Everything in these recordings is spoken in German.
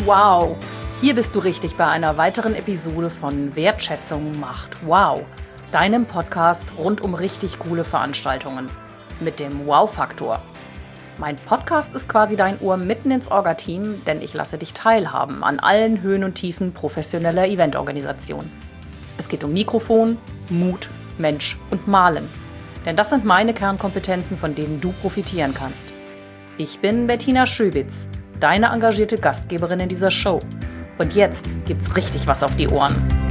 Wow, hier bist du richtig bei einer weiteren Episode von Wertschätzung macht Wow, deinem Podcast rund um richtig coole Veranstaltungen mit dem Wow-Faktor. Mein Podcast ist quasi dein Ohr mitten ins Orga-Team, denn ich lasse dich teilhaben an allen Höhen und Tiefen professioneller Eventorganisation. Es geht um Mikrofon, Mut, Mensch und Malen. Denn das sind meine Kernkompetenzen, von denen du profitieren kannst. Ich bin Bettina Schöbitz, deine engagierte Gastgeberin in dieser Show. Und jetzt gibt's richtig was auf die Ohren.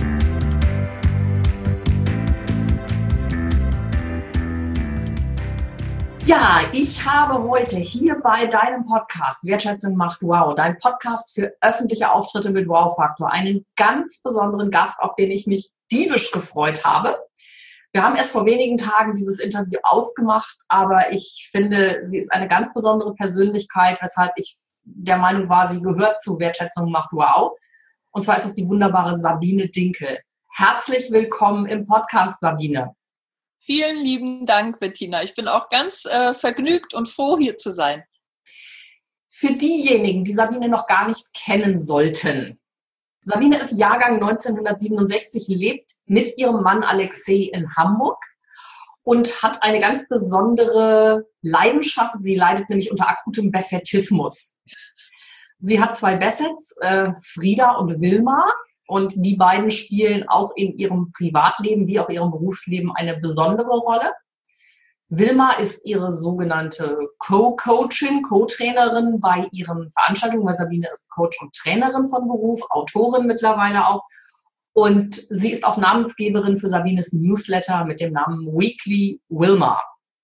Ja, ich habe heute hier bei deinem Podcast Wertschätzung macht Wow, dein Podcast für öffentliche Auftritte mit Wow-Faktor, einen ganz besonderen Gast, auf den ich mich diebisch gefreut habe. Wir haben erst vor wenigen Tagen dieses Interview ausgemacht, aber ich finde, sie ist eine ganz besondere Persönlichkeit, weshalb ich der Meinung war, sie gehört zu Wertschätzung macht Wow. Und zwar ist es die wunderbare Sabine Dinkel. Herzlich willkommen im Podcast, Sabine. Vielen lieben Dank, Bettina. Ich bin auch ganz vergnügt und froh, hier zu sein. Für diejenigen, die Sabine noch gar nicht kennen sollten, Sabine ist Jahrgang 1967, lebt mit ihrem Mann Alexei in Hamburg und hat eine ganz besondere Leidenschaft. Sie leidet nämlich unter akutem Bessettismus. Sie hat 2 Bessets, Frieda und Wilma. Und die beiden spielen auch in ihrem Privatleben wie auch ihrem Berufsleben eine besondere Rolle. Wilma ist ihre sogenannte Co-Coachin, Co-Trainerin bei ihren Veranstaltungen, weil Sabine ist Coach und Trainerin von Beruf, Autorin mittlerweile auch. Und sie ist auch Namensgeberin für Sabines Newsletter mit dem Namen Weekly Wilma.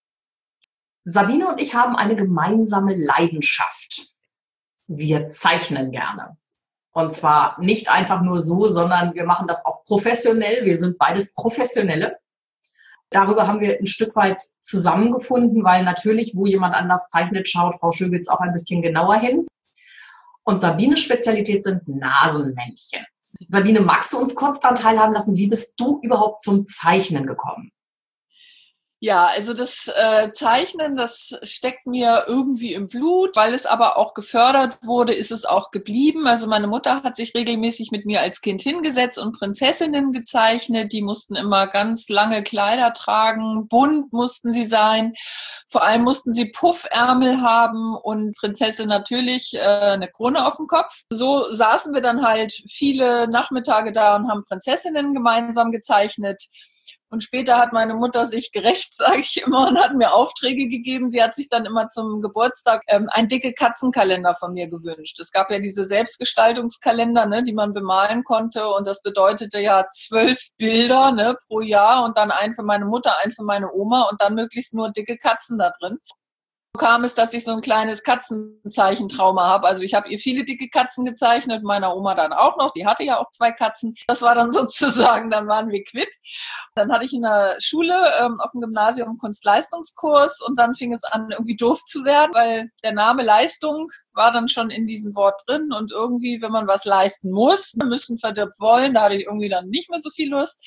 Sabine und ich haben eine gemeinsame Leidenschaft. Wir zeichnen gerne. Und zwar nicht einfach nur so, sondern wir machen das auch professionell. Wir sind beides Professionelle. Darüber haben wir ein Stück weit zusammengefunden, weil natürlich, wo jemand anders zeichnet, schaut Frau Schöbitz auch ein bisschen genauer hin. Und Sabines Spezialität sind Nasenmännchen. Sabine, magst du uns kurz daran teilhaben lassen, wie bist du überhaupt zum Zeichnen gekommen? Ja, also das Zeichnen, das steckt mir irgendwie im Blut, weil es aber auch gefördert wurde, ist es auch geblieben. Also meine Mutter hat sich regelmäßig mit mir als Kind hingesetzt und Prinzessinnen gezeichnet. Die mussten immer ganz lange Kleider tragen, bunt mussten sie sein. Vor allem mussten sie Puffärmel haben und Prinzessin natürlich eine Krone auf dem Kopf. So saßen wir dann halt viele Nachmittage da und haben Prinzessinnen gemeinsam gezeichnet. Und später hat meine Mutter sich gerecht, sage ich immer, und hat mir Aufträge gegeben. Sie hat sich dann immer zum Geburtstag einen dicke Katzenkalender von mir gewünscht. Es gab ja diese Selbstgestaltungskalender, ne, die man bemalen konnte. Und das bedeutete ja 12 Bilder, ne, pro Jahr. Und dann einen für meine Mutter, einen für meine Oma und dann möglichst nur dicke Katzen da drin. So kam es, dass ich so ein kleines Katzenzeichentrauma habe. Also ich habe ihr viele dicke Katzen gezeichnet, meiner Oma dann auch noch. Die hatte ja auch 2 Katzen. Das war dann sozusagen, dann waren wir quitt. Dann hatte ich in der Schule auf dem Gymnasium einen Kunstleistungskurs und dann fing es an, irgendwie doof zu werden, weil der Name Leistung war dann schon in diesem Wort drin und irgendwie, wenn man was leisten muss, müssen verdirbt wollen, da hatte ich irgendwie dann nicht mehr so viel Lust.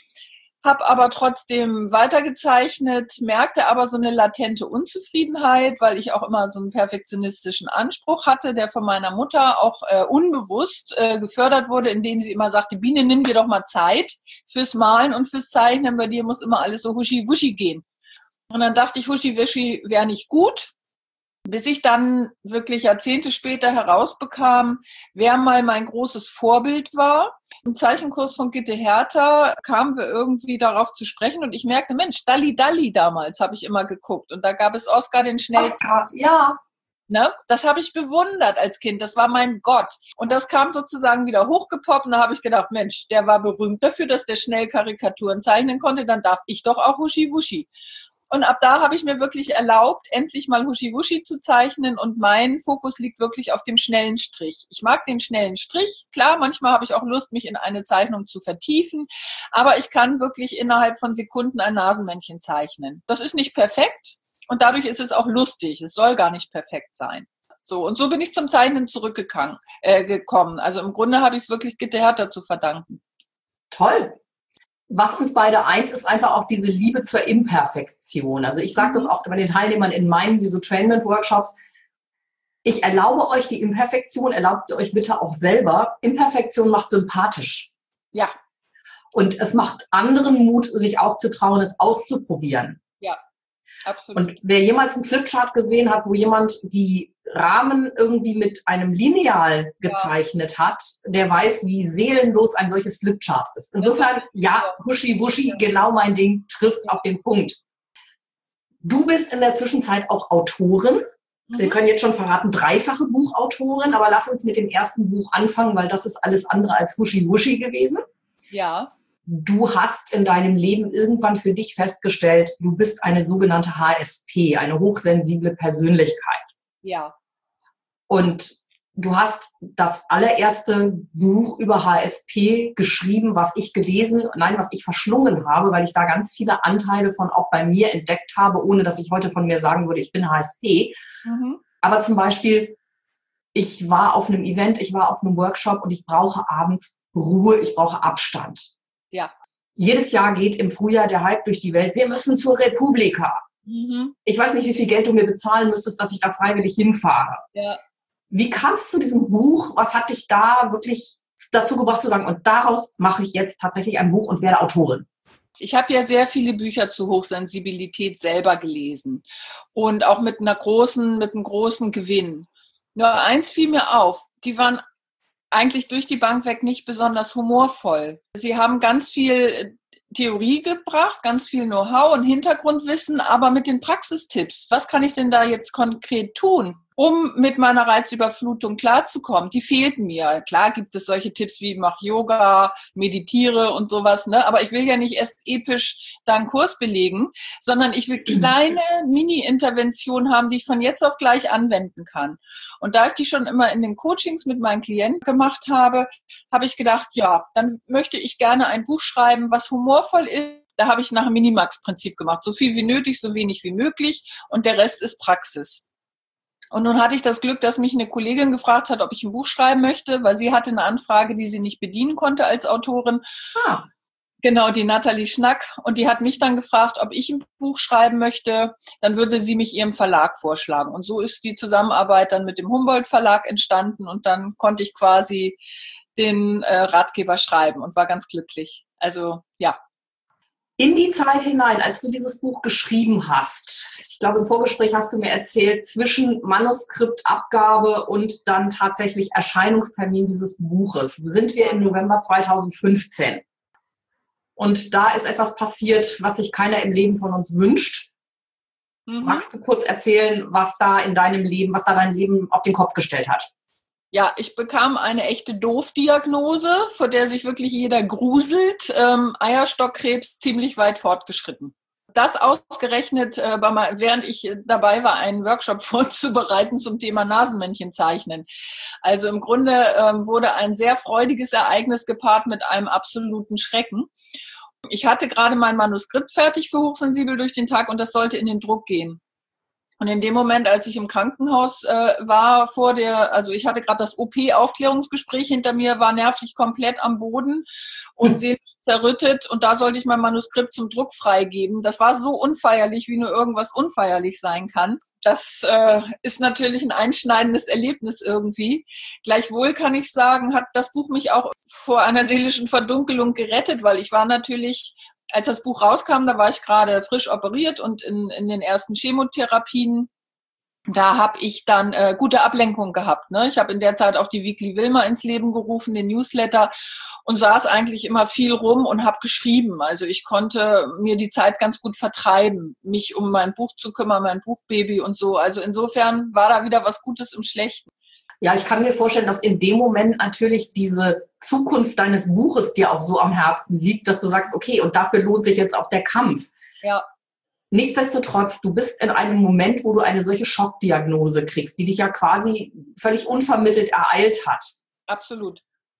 Habe aber trotzdem weitergezeichnet, merkte aber so eine latente Unzufriedenheit, weil ich auch immer so einen perfektionistischen Anspruch hatte, der von meiner Mutter auch unbewusst gefördert wurde, indem sie immer sagte, Biene, nimm dir doch mal Zeit fürs Malen und fürs Zeichnen, bei dir muss immer alles so huschi-wuschi gehen. Und dann dachte ich, huschi-wuschi wäre nicht gut. Bis ich dann wirklich Jahrzehnte später herausbekam, wer mal mein großes Vorbild war. Im Zeichenkurs von Gitte Hertha kamen wir irgendwie darauf zu sprechen und ich merkte, Mensch, Dalli Dalli damals habe ich immer geguckt und da gab es Oscar den schnellsten. Oscar, ja. Ne? Das habe ich bewundert als Kind, das war mein Gott. Und das kam sozusagen wieder hochgepoppt und da habe ich gedacht, Mensch, der war berühmt dafür, dass der schnell Karikaturen zeichnen konnte, dann darf ich doch auch Huschi-Wuschi. Und ab da habe ich mir wirklich erlaubt, endlich mal Huschi-Wuschi zu zeichnen und mein Fokus liegt wirklich auf dem schnellen Strich. Ich mag den schnellen Strich. Klar, manchmal habe ich auch Lust, mich in eine Zeichnung zu vertiefen, aber ich kann wirklich innerhalb von Sekunden ein Nasenmännchen zeichnen. Das ist nicht perfekt und dadurch ist es auch lustig. Es soll gar nicht perfekt sein. So, und so bin ich zum Zeichnen zurückgekommen. Also im Grunde habe ich es wirklich Gitte Hertha zu verdanken. Toll. Was uns beide eint, ist einfach auch diese Liebe zur Imperfektion. Also ich sage das auch bei den Teilnehmern in meinen Visutrainment-Workshops. Ich erlaube euch die Imperfektion, erlaubt sie euch bitte auch selber. Imperfektion macht sympathisch. Ja. Und es macht anderen Mut, sich auch zu trauen, es auszuprobieren. Ja, absolut. Und wer jemals einen Flipchart gesehen hat, wo jemand die Rahmen irgendwie mit einem Lineal gezeichnet hat, der weiß, wie seelenlos ein solches Flipchart ist. Insofern, ja, Huschi-Wuschi, genau mein Ding, trifft's auf den Punkt. Du bist in der Zwischenzeit auch Autorin. Wir können jetzt schon verraten, 3-fache Buchautorin, aber lass uns mit dem ersten Buch anfangen, weil das ist alles andere als Huschi-Wuschi gewesen. Ja. Du hast in deinem Leben irgendwann für dich festgestellt, du bist eine sogenannte HSP, eine hochsensible Persönlichkeit. Ja. Und du hast das allererste Buch über HSP geschrieben, was ich verschlungen habe, weil ich da ganz viele Anteile von auch bei mir entdeckt habe, ohne dass ich heute von mir sagen würde, ich bin HSP. Aber zum Beispiel, ich war auf einem Event, ich war auf einem Workshop und ich brauche abends Ruhe, ich brauche Abstand. Ja. Jedes Jahr geht im Frühjahr der Hype durch die Welt, wir müssen zur Republika. Ich weiß nicht, wie viel Geld du mir bezahlen müsstest, dass ich da freiwillig hinfahre. Ja. Wie kamst du zu diesem Buch? Was hat dich da wirklich dazu gebracht zu sagen, und daraus mache ich jetzt tatsächlich ein Buch und werde Autorin? Ich habe ja sehr viele Bücher zu Hochsensibilität selber gelesen und auch mit einem großen Gewinn. Nur eins fiel mir auf, die waren eigentlich durch die Bank weg nicht besonders humorvoll. Sie haben ganz viel Theorie gebracht, ganz viel Know-how und Hintergrundwissen, aber mit den Praxistipps, was kann ich denn da jetzt konkret tun, um mit meiner Reizüberflutung klarzukommen? Die fehlten mir. Klar gibt es solche Tipps wie mach Yoga, meditiere und sowas, ne? Aber ich will ja nicht erst episch da einen Kurs belegen, sondern ich will kleine Mini-Interventionen haben, die ich von jetzt auf gleich anwenden kann. Und da ich die schon immer in den Coachings mit meinen Klienten gemacht habe, habe ich gedacht, ja, dann möchte ich gerne ein Buch schreiben, was humorvoll ist. Da habe ich nach dem Minimax-Prinzip gemacht. So viel wie nötig, so wenig wie möglich und der Rest ist Praxis. Und nun hatte ich das Glück, dass mich eine Kollegin gefragt hat, ob ich ein Buch schreiben möchte, weil sie hatte eine Anfrage, die sie nicht bedienen konnte als Autorin. Genau, die Nathalie Schnack. Und die hat mich dann gefragt, ob ich ein Buch schreiben möchte. Dann würde sie mich ihrem Verlag vorschlagen. Und so ist die Zusammenarbeit dann mit dem Humboldt Verlag entstanden. Und dann konnte ich quasi den Ratgeber schreiben und war ganz glücklich. Also, ja. In die Zeit hinein, als du dieses Buch geschrieben hast, ich glaube, im Vorgespräch hast du mir erzählt, zwischen Manuskriptabgabe und dann tatsächlich Erscheinungstermin dieses Buches, sind wir im November 2015. Und da ist etwas passiert, was sich keiner im Leben von uns wünscht. Magst du kurz erzählen, was da dein Leben auf den Kopf gestellt hat? Ja, ich bekam eine echte Doof-Diagnose, vor der sich wirklich jeder gruselt. Eierstockkrebs ziemlich weit fortgeschritten. Das ausgerechnet, während ich dabei war, einen Workshop vorzubereiten zum Thema Nasenmännchen zeichnen. Also im Grunde wurde ein sehr freudiges Ereignis gepaart mit einem absoluten Schrecken. Ich hatte gerade mein Manuskript fertig für Hochsensibel durch den Tag und das sollte in den Druck gehen. Und in dem Moment, als ich im Krankenhaus war, ich hatte gerade das OP-Aufklärungsgespräch hinter mir, war nervlich komplett am Boden und seelisch zerrüttet. Und da sollte ich mein Manuskript zum Druck freigeben. Das war so unfeierlich, wie nur irgendwas unfeierlich sein kann. Das ist natürlich ein einschneidendes Erlebnis irgendwie. Gleichwohl kann ich sagen, hat das Buch mich auch vor einer seelischen Verdunkelung gerettet, weil ich war natürlich... Als das Buch rauskam, da war ich gerade frisch operiert und in den ersten Chemotherapien. Da habe ich dann gute Ablenkung gehabt. Ne? Ich habe in der Zeit auch die Weekly Wilma ins Leben gerufen, den Newsletter, und saß eigentlich immer viel rum und habe geschrieben. Also ich konnte mir die Zeit ganz gut vertreiben, mich um mein Buch zu kümmern, mein Buchbaby und so. Also insofern war da wieder was Gutes im Schlechten. Ja, ich kann mir vorstellen, dass in dem Moment natürlich diese Zukunft deines Buches dir auch so am Herzen liegt, dass du sagst, okay, und dafür lohnt sich jetzt auch der Kampf. Ja. Nichtsdestotrotz, du bist in einem Moment, wo du eine solche Schockdiagnose kriegst, die dich ja quasi völlig unvermittelt ereilt hat. Absolut.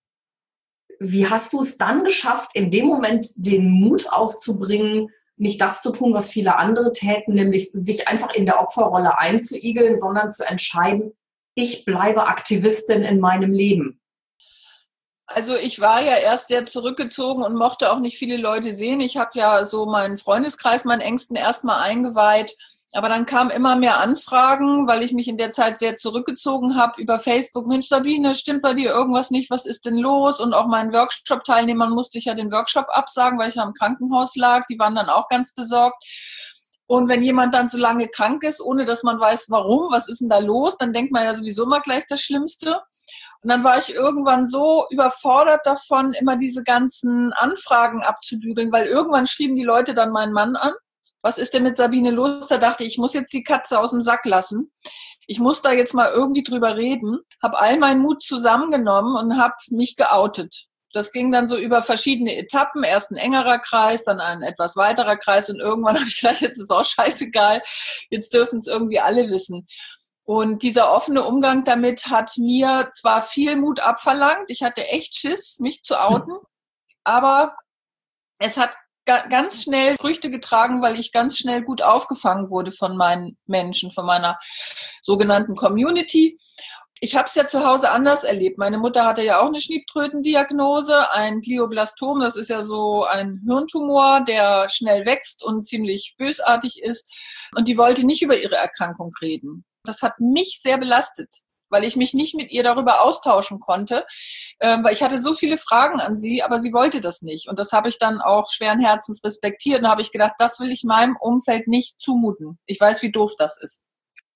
Wie hast du es dann geschafft, in dem Moment den Mut aufzubringen, nicht das zu tun, was viele andere täten, nämlich dich einfach in der Opferrolle einzuigeln, sondern zu entscheiden, ich bleibe Aktivistin in meinem Leben? Also ich war ja erst sehr zurückgezogen und mochte auch nicht viele Leute sehen. Ich habe ja so meinen Freundeskreis, meinen Engsten erstmal eingeweiht. Aber dann kamen immer mehr Anfragen, weil ich mich in der Zeit sehr zurückgezogen habe über Facebook. Mensch, Sabine, stimmt bei dir irgendwas nicht? Was ist denn los? Und auch meinen Workshop-Teilnehmern musste ich ja den Workshop absagen, weil ich ja im Krankenhaus lag. Die waren dann auch ganz besorgt. Und wenn jemand dann so lange krank ist, ohne dass man weiß, warum, was ist denn da los, dann denkt man ja sowieso immer gleich das Schlimmste. Und dann war ich irgendwann so überfordert davon, immer diese ganzen Anfragen abzubügeln, weil irgendwann schrieben die Leute dann meinen Mann an. Was ist denn mit Sabine los? Da dachte ich, ich muss jetzt die Katze aus dem Sack lassen. Ich muss da jetzt mal irgendwie drüber reden. Habe all meinen Mut zusammengenommen und habe mich geoutet. Das ging dann so über verschiedene Etappen. Erst ein engerer Kreis, dann ein etwas weiterer Kreis. Und irgendwann habe ich gedacht, jetzt ist auch scheißegal. Jetzt dürfen es irgendwie alle wissen. Und dieser offene Umgang damit hat mir zwar viel Mut abverlangt. Ich hatte echt Schiss, mich zu outen. Aber es hat ganz schnell Früchte getragen, weil ich ganz schnell gut aufgefangen wurde von meinen Menschen, von meiner sogenannten Community. Ich habe es ja zu Hause anders erlebt. Meine Mutter hatte ja auch eine Schniebtrötendiagnose, ein Glioblastom, das ist ja so ein Hirntumor, der schnell wächst und ziemlich bösartig ist. Und die wollte nicht über ihre Erkrankung reden. Das hat mich sehr belastet, weil ich mich nicht mit ihr darüber austauschen konnte, weil ich hatte so viele Fragen an sie, aber sie wollte das nicht. Und das habe ich dann auch schweren Herzens respektiert. Und da habe ich gedacht, das will ich meinem Umfeld nicht zumuten. Ich weiß, wie doof das ist.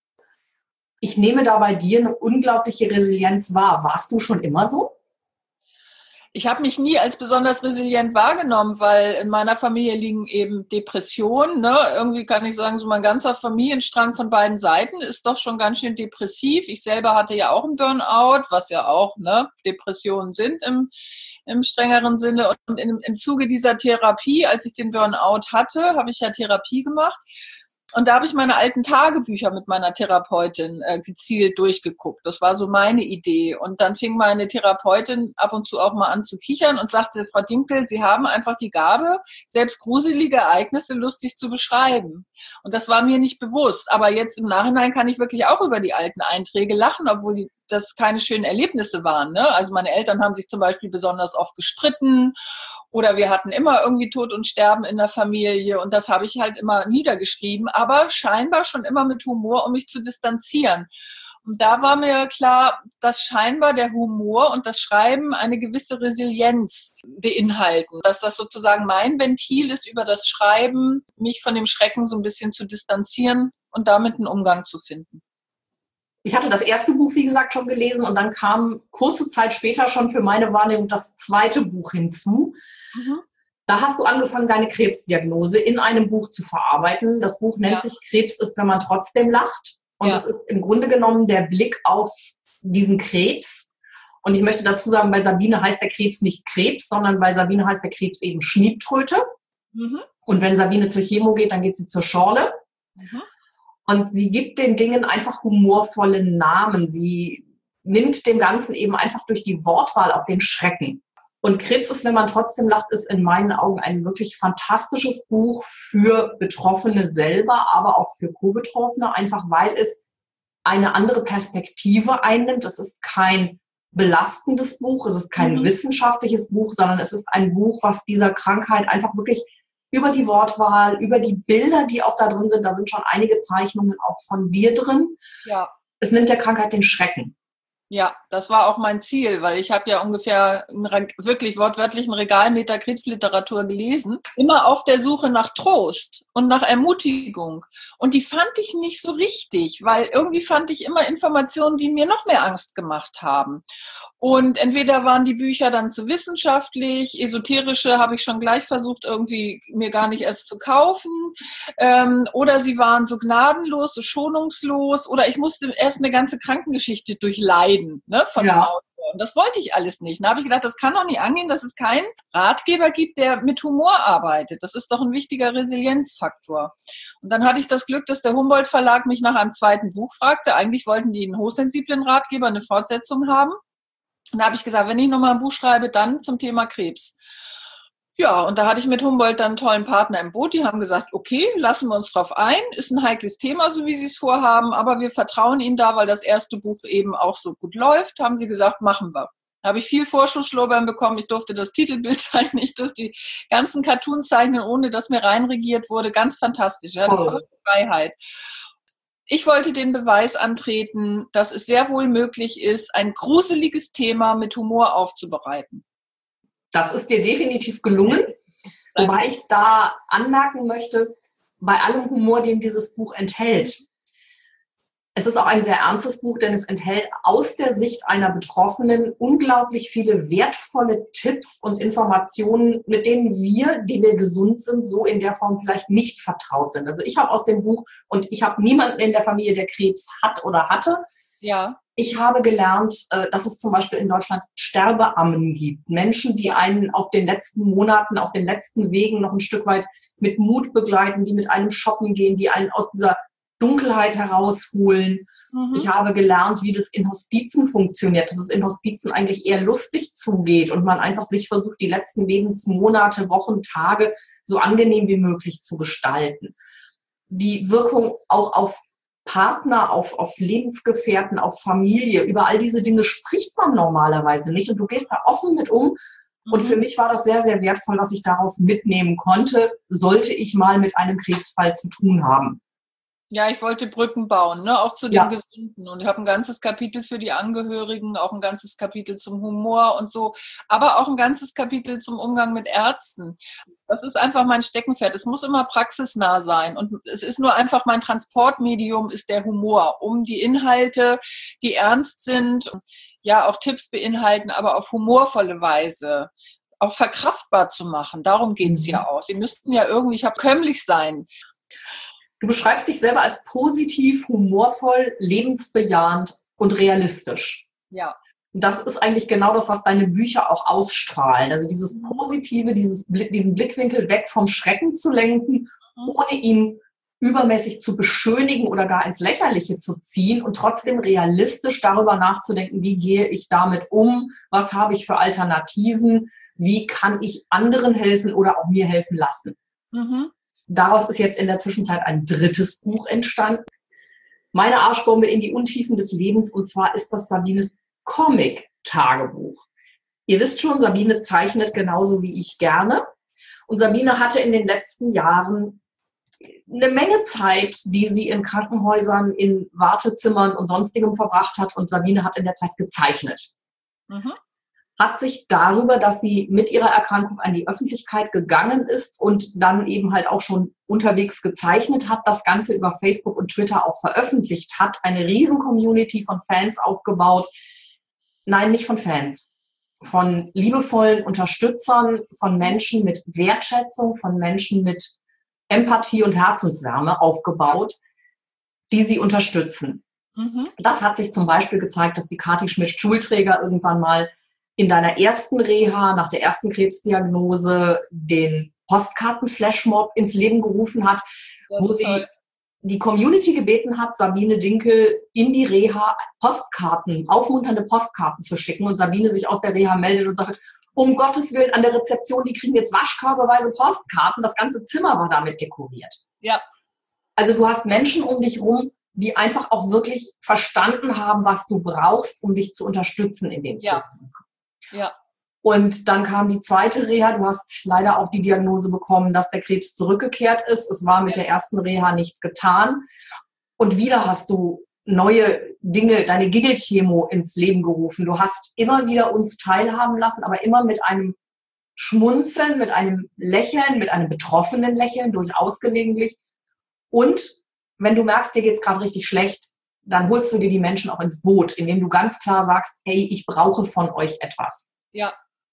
Ich nehme da bei dir eine unglaubliche Resilienz wahr. Warst du schon immer so? Ich habe mich nie als besonders resilient wahrgenommen, weil in meiner Familie liegen eben Depressionen. Ne? Irgendwie kann ich sagen, so mein ganzer Familienstrang von beiden Seiten ist doch schon ganz schön depressiv. Ich selber hatte ja auch einen Burnout, was ja auch Depressionen sind im strengeren Sinne. Und im Zuge dieser Therapie, als ich den Burnout hatte, habe ich ja Therapie gemacht. Und da habe ich meine alten Tagebücher mit meiner Therapeutin gezielt durchgeguckt. Das war so meine Idee. Und dann fing meine Therapeutin ab und zu auch mal an zu kichern und sagte, Frau Dinkel, Sie haben einfach die Gabe, selbst gruselige Ereignisse lustig zu beschreiben. Und das war mir nicht bewusst. Aber jetzt im Nachhinein kann ich wirklich auch über die alten Einträge lachen, obwohl das keine schönen Erlebnisse waren. Ne? Also meine Eltern haben sich zum Beispiel besonders oft gestritten oder wir hatten immer irgendwie Tod und Sterben in der Familie und das habe ich halt immer niedergeschrieben, aber scheinbar schon immer mit Humor, um mich zu distanzieren. Und da war mir klar, dass scheinbar der Humor und das Schreiben eine gewisse Resilienz beinhalten. Dass das sozusagen mein Ventil ist, über das Schreiben mich von dem Schrecken so ein bisschen zu distanzieren und damit einen Umgang zu finden. Ich hatte das erste Buch, wie gesagt, schon gelesen und dann kam kurze Zeit später schon für meine Wahrnehmung das zweite Buch hinzu. Mhm. Da hast du angefangen, deine Krebsdiagnose in einem Buch zu verarbeiten. Das Buch nennt sich Krebs ist, wenn man trotzdem lacht. Und das ist im Grunde genommen der Blick auf diesen Krebs. Und ich möchte dazu sagen, bei Sabine heißt der Krebs nicht Krebs, sondern bei Sabine heißt der Krebs eben Schniebtröte. Mhm. Und wenn Sabine zur Chemo geht, dann geht sie zur Schorle. Mhm. Und sie gibt den Dingen einfach humorvolle Namen. Sie nimmt dem Ganzen eben einfach durch die Wortwahl auch den Schrecken. Und Krebs ist, wenn man trotzdem lacht, ist in meinen Augen ein wirklich fantastisches Buch für Betroffene selber, aber auch für Co-Betroffene, einfach weil es eine andere Perspektive einnimmt. Es ist kein belastendes Buch, es ist kein wissenschaftliches Buch, sondern es ist ein Buch, was dieser Krankheit einfach wirklich über die Wortwahl, über die Bilder, die auch da drin sind, da sind schon einige Zeichnungen auch von dir drin. Ja. Es nimmt der Krankheit den Schrecken. Ja, das war auch mein Ziel, weil ich habe ja ungefähr wirklich wortwörtlichen Regalmeter Krebsliteratur gelesen, immer auf der Suche nach Trost und nach Ermutigung. Und die fand ich nicht so richtig, weil irgendwie fand ich immer Informationen, die mir noch mehr Angst gemacht haben. Und entweder waren die Bücher dann zu wissenschaftlich, esoterische habe ich schon gleich versucht, irgendwie mir gar nicht erst zu kaufen, oder sie waren so gnadenlos, so schonungslos, oder ich musste erst eine ganze Krankengeschichte durchleiden, ne, von dem Autor. Und das wollte ich alles nicht. Da habe ich gedacht, das kann doch nicht angehen, dass es keinen Ratgeber gibt, der mit Humor arbeitet. Das ist doch ein wichtiger Resilienzfaktor. Und dann hatte ich das Glück, dass der Humboldt Verlag mich nach einem zweiten Buch fragte. Eigentlich wollten die einen hochsensiblen Ratgeber, eine Fortsetzung haben. Und da habe ich gesagt, wenn ich nochmal ein Buch schreibe, dann zum Thema Krebs. Ja, und da hatte ich mit Humboldt dann einen tollen Partner im Boot. Die haben gesagt, okay, lassen wir uns drauf ein. Ist ein heikles Thema, so wie Sie es vorhaben, aber wir vertrauen Ihnen da, weil das erste Buch eben auch so gut läuft. Haben sie gesagt, machen wir. Habe ich viel Vorschusslorbeeren bekommen. Ich durfte das Titelbild zeichnen, ich durfte die ganzen Cartoons zeichnen, ohne dass mir reinregiert wurde. Ganz fantastisch. Ja, das war Freiheit. Ich wollte den Beweis antreten, dass es sehr wohl möglich ist, ein gruseliges Thema mit Humor aufzubereiten. Das ist dir definitiv gelungen. Wobei ich da anmerken möchte, bei allem Humor, den dieses Buch enthält, es ist auch ein sehr ernstes Buch, denn es enthält aus der Sicht einer Betroffenen unglaublich viele wertvolle Tipps und Informationen, mit denen wir, die wir gesund sind, so in der Form vielleicht nicht vertraut sind. Also ich habe aus dem Buch, und ich habe niemanden in der Familie, der Krebs hat oder hatte, ja. Ich habe gelernt, dass es zum Beispiel in Deutschland Sterbeammen gibt. Menschen, die einen auf den letzten Monaten, auf den letzten Wegen noch ein Stück weit mit Mut begleiten, die mit einem shoppen gehen, die einen aus dieser Dunkelheit herausholen. Ich habe gelernt, wie das in Hospizen funktioniert, dass es in Hospizen eigentlich eher lustig zugeht und man einfach sich versucht, die letzten Lebensmonate, Wochen, Tage so angenehm wie möglich zu gestalten. Die Wirkung auch auf Partner, auf Lebensgefährten, auf Familie, über all diese Dinge spricht man normalerweise nicht und du gehst da offen mit um. Und für mich war das sehr, sehr wertvoll, was ich daraus mitnehmen konnte, sollte ich mal mit einem Krebsfall zu tun haben. Ja, ich wollte Brücken bauen, ne? Auch zu den Gesunden. Und ich habe ein ganzes Kapitel für die Angehörigen, auch ein ganzes Kapitel zum Humor und so, aber auch ein ganzes Kapitel zum Umgang mit Ärzten. Das ist einfach mein Steckenpferd. Es muss immer praxisnah sein. Und es ist nur einfach mein Transportmedium ist der Humor, um die Inhalte, die ernst sind, ja auch Tipps beinhalten, aber auf humorvolle Weise auch verkraftbar zu machen. Darum geht es ja auch. Sie müssten ja irgendwie kömmlich sein. Du beschreibst dich selber als positiv, humorvoll, lebensbejahend und realistisch. Ja. Das ist eigentlich genau das, was deine Bücher auch ausstrahlen. Also dieses Positive, diesen Blickwinkel weg vom Schrecken zu lenken, ohne ihn übermäßig zu beschönigen oder gar ins Lächerliche zu ziehen und trotzdem realistisch darüber nachzudenken, wie gehe ich damit um, was habe ich für Alternativen, wie kann ich anderen helfen oder auch mir helfen lassen. Daraus ist jetzt in der Zwischenzeit ein drittes Buch entstanden. Meine Arschbombe in die Untiefen des Lebens, und zwar ist das Sabines Comic-Tagebuch. Ihr wisst schon, Sabine zeichnet genauso wie ich gerne. Und Sabine hatte in den letzten Jahren eine Menge Zeit, die sie in Krankenhäusern, in Wartezimmern und sonstigem verbracht hat. Und Sabine hat in der Zeit gezeichnet. Hat sich darüber, dass sie mit ihrer Erkrankung an die Öffentlichkeit gegangen ist und dann eben halt auch schon unterwegs gezeichnet hat, das Ganze über Facebook und Twitter auch veröffentlicht hat, eine riesen Community von Fans aufgebaut. Nein, nicht von Fans, von liebevollen Unterstützern, von Menschen mit Wertschätzung, von Menschen mit Empathie und Herzenswärme aufgebaut, die sie unterstützen. Das hat sich zum Beispiel gezeigt, dass die Kathi Schmidt-Schulträger irgendwann mal in deiner ersten Reha, nach der ersten Krebsdiagnose, den Postkarten-Flashmob ins Leben gerufen hat, wo sie die Community gebeten hat, Sabine Dinkel in die Reha aufmunternde Postkarten zu schicken und Sabine sich aus der Reha meldet und sagt, um Gottes Willen, an der Rezeption, die kriegen jetzt waschkörbeweise Postkarten, das ganze Zimmer war damit dekoriert. Ja. Also du hast Menschen um dich rum, die einfach auch wirklich verstanden haben, was du brauchst, um dich zu unterstützen in dem Zusammenhang. Ja. Und dann kam die zweite Reha. Du hast leider auch die Diagnose bekommen, dass der Krebs zurückgekehrt ist. Es war mit der ersten Reha nicht getan. Und wieder hast du neue Dinge, deine Giggelchemo ins Leben gerufen. Du hast immer wieder uns teilhaben lassen, aber immer mit einem Schmunzeln, mit einem Lächeln, mit einem betroffenen Lächeln, durchaus gelegentlich. Und wenn du merkst, dir geht's gerade richtig schlecht, dann holst du dir die Menschen auch ins Boot, indem du ganz klar sagst, hey, ich brauche von euch etwas. Ja.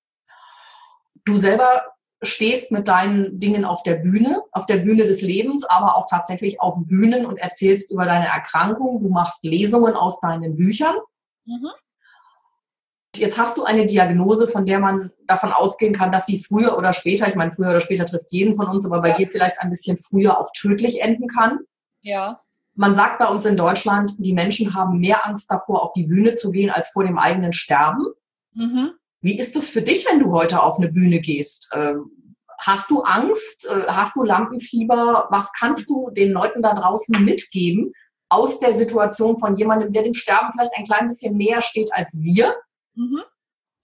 Du selber stehst mit deinen Dingen auf der Bühne des Lebens, aber auch tatsächlich auf Bühnen und erzählst über deine Erkrankung. Du machst Lesungen aus deinen Büchern. Jetzt hast du eine Diagnose, von der man davon ausgehen kann, dass sie früher oder später, ich meine, früher oder später trifft es jeden von uns, aber bei dir vielleicht ein bisschen früher auch tödlich enden kann. Ja. Man sagt bei uns in Deutschland, die Menschen haben mehr Angst davor, auf die Bühne zu gehen, als vor dem eigenen Sterben. Wie ist es für dich, wenn du heute auf eine Bühne gehst? Hast du Angst? Hast du Lampenfieber? Was kannst du den Leuten da draußen mitgeben aus der Situation von jemandem, der dem Sterben vielleicht ein klein bisschen näher steht als wir?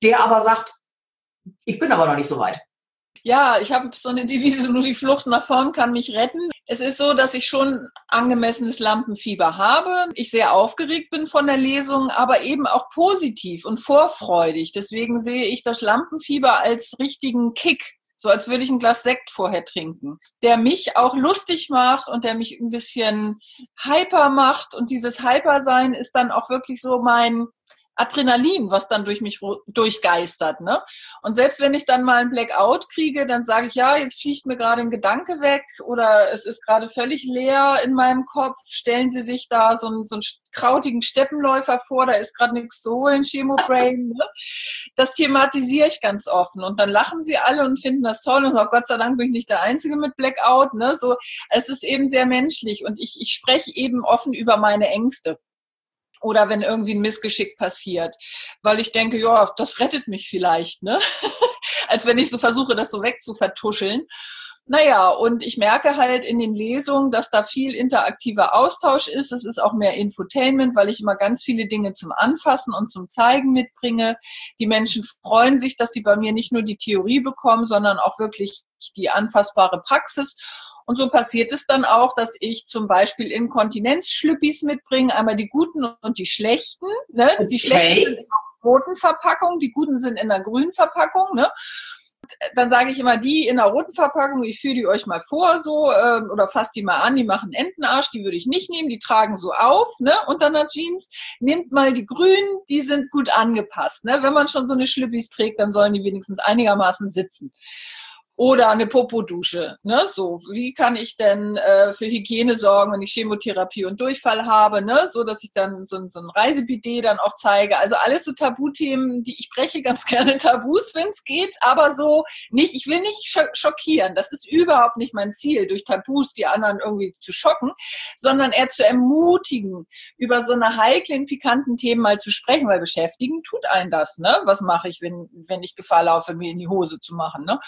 der aber sagt, ich bin aber noch nicht so weit. Ja, ich habe so eine Devise, nur die Flucht nach vorn kann mich retten. Es ist so, dass ich schon angemessenes Lampenfieber habe. Ich sehr aufgeregt bin von der Lesung, aber eben auch positiv und vorfreudig. Deswegen sehe ich das Lampenfieber als richtigen Kick. So als würde ich ein Glas Sekt vorher trinken, der mich auch lustig macht und der mich ein bisschen hyper macht. Und dieses Hyper-Sein ist dann auch wirklich so mein Adrenalin, was dann durch mich durchgeistert, ne? Und selbst wenn ich dann mal ein Blackout kriege, dann sage ich, ja, jetzt fliegt mir gerade ein Gedanke weg oder es ist gerade völlig leer in meinem Kopf. Stellen Sie sich da so einen krautigen Steppenläufer vor, da ist gerade nichts zu holen, Chemobrain, ne? Das thematisiere ich ganz offen und dann lachen sie alle und finden das toll und sagen, Gott sei Dank bin ich nicht der Einzige mit Blackout, ne? So, es ist eben sehr menschlich und ich spreche eben offen über meine Ängste. Oder wenn irgendwie ein Missgeschick passiert, weil ich denke, ja, das rettet mich vielleicht, ne? Als wenn ich so versuche, das so wegzuvertuscheln. Naja, und ich merke halt in den Lesungen, dass da viel interaktiver Austausch ist. Es ist auch mehr Infotainment, weil ich immer ganz viele Dinge zum Anfassen und zum Zeigen mitbringe. Die Menschen freuen sich, dass sie bei mir nicht nur die Theorie bekommen, sondern auch wirklich die anfassbare Praxis. Und so passiert es dann auch, dass ich zum Beispiel Inkontinenzschlüppis mitbringe, einmal die guten und die schlechten. Ne? Okay. Die schlechten sind in der roten Verpackung, die guten sind in der grünen Verpackung. Ne? Dann sage ich immer, die in der roten Verpackung, ich führe die euch mal vor so oder fasst die mal an, die machen Entenarsch, die würde ich nicht nehmen, die tragen so auf, ne, unter einer Jeans. Nehmt mal die grünen, die sind gut angepasst. Ne? Wenn man schon so eine Schlüppis trägt, dann sollen die wenigstens einigermaßen sitzen. Oder eine Popodusche, ne? So, wie kann ich denn für Hygiene sorgen, wenn ich Chemotherapie und Durchfall habe, ne? So, dass ich dann so ein Reisebidet dann auch zeige. Also alles so Tabuthemen, die ich breche ganz gerne Tabus, wenn es geht, aber so nicht, ich will nicht schockieren. Das ist überhaupt nicht mein Ziel, durch Tabus die anderen irgendwie zu schocken, sondern eher zu ermutigen, über so eine heiklen, pikanten Themen mal zu sprechen, weil beschäftigen tut einen das, ne? Was mache ich, wenn ich Gefahr laufe, mir in die Hose zu machen, ne?